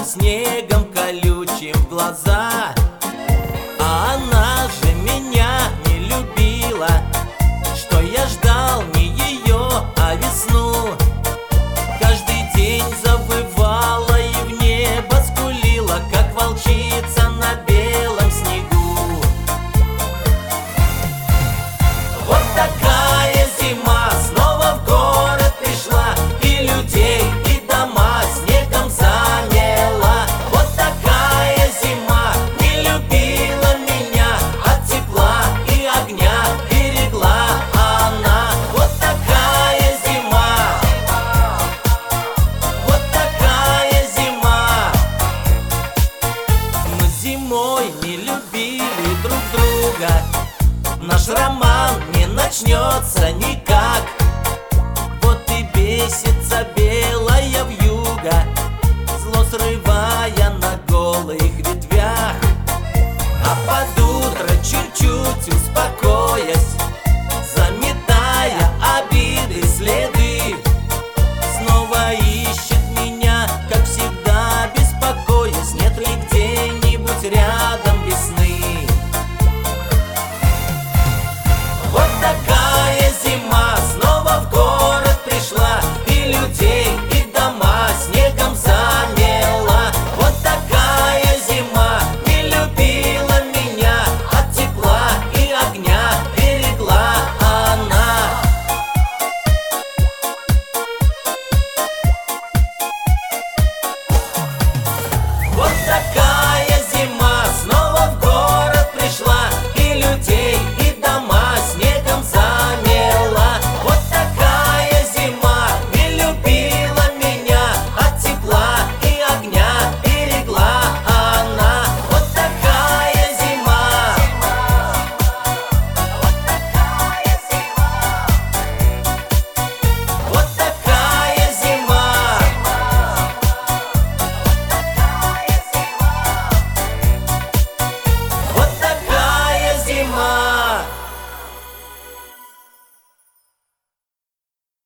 снегом колючим в глаза. А она же меня не любила, что я ждал не ее, а весну. Каждый день завывала и в небо скулила, как волчица на белом снегу. Вот такая зима снова в город пришла, и людей, и дома снегом заняла. Вот такая зима не любила меня, от тепла и огня берегла она. Вот такая зима, вот такая зима. Мы зимой не любили друг друга, наш роман не начнется никогда.